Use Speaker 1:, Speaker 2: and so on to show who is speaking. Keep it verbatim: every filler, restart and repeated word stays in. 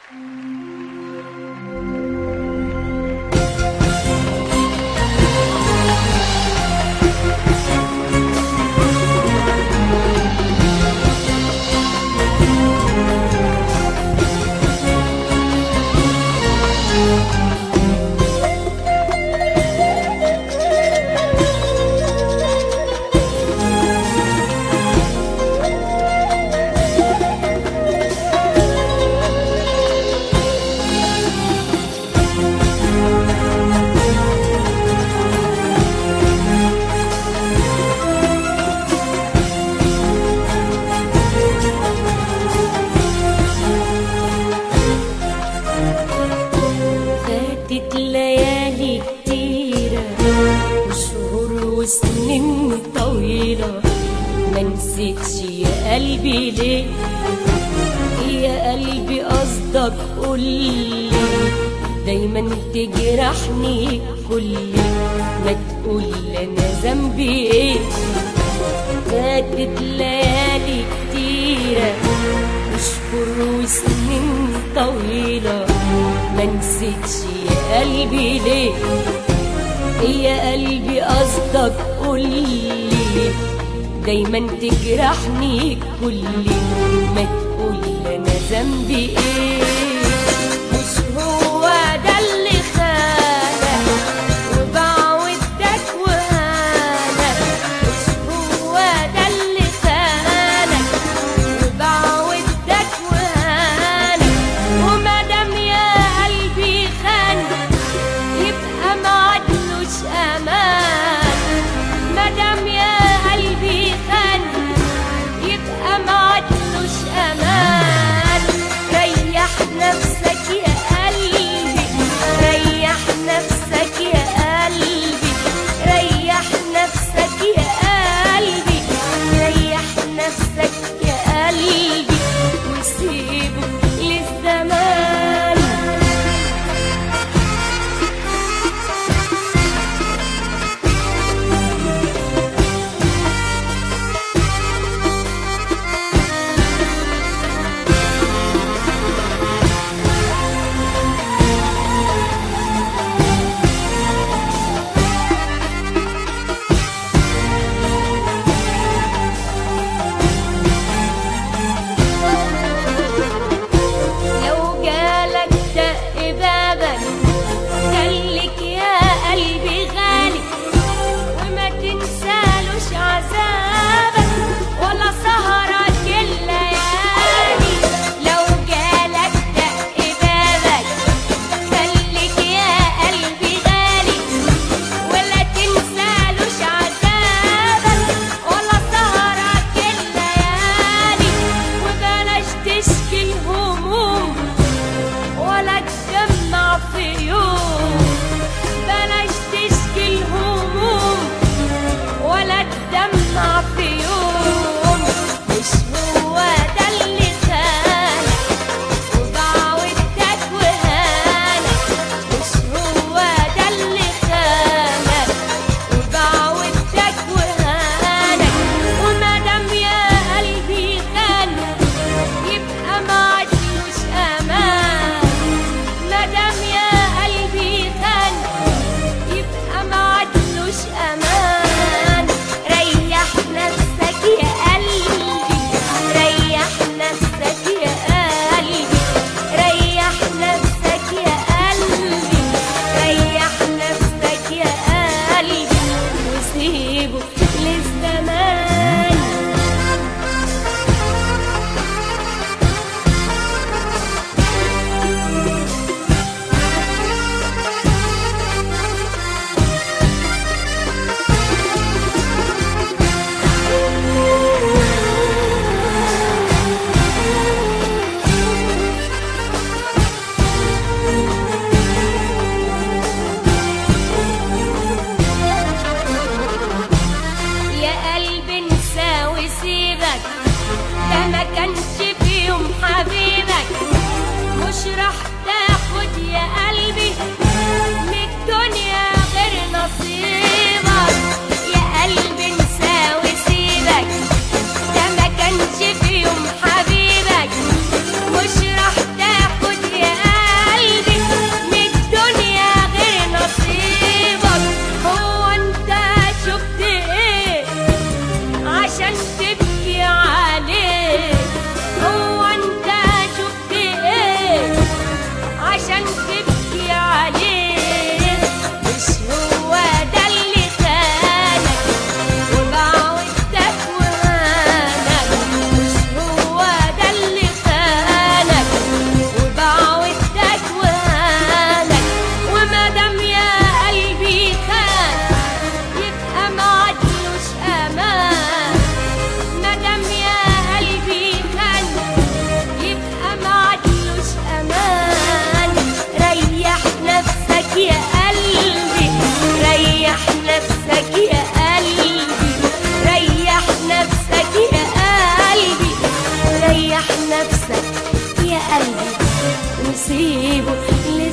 Speaker 1: فاتت ليالي كتيرة وشهور وسنين طويلة، ما نسيتش يا قلبي ليه، يا قلبي قصدك قولي، دايما تجرحني كلي، ما تقول انا ذنبي ايه. فاتت ليالي كتيرة وشهور وسنين طويلة، ما نسيتش يا قلبي ليه، يا قلبي قصدك قولي، دايما تجرحني كلي، ما تقول انا ذنبي ايه. مش هو ده اللي خانك وبعودك وهانك، مش هو ده اللي خانك وبعودك وهانك، ومادام يا قلبي خانك يبقى معدلوش امان، مادام يا قلبي خانك يبقى معدلوش نسيبه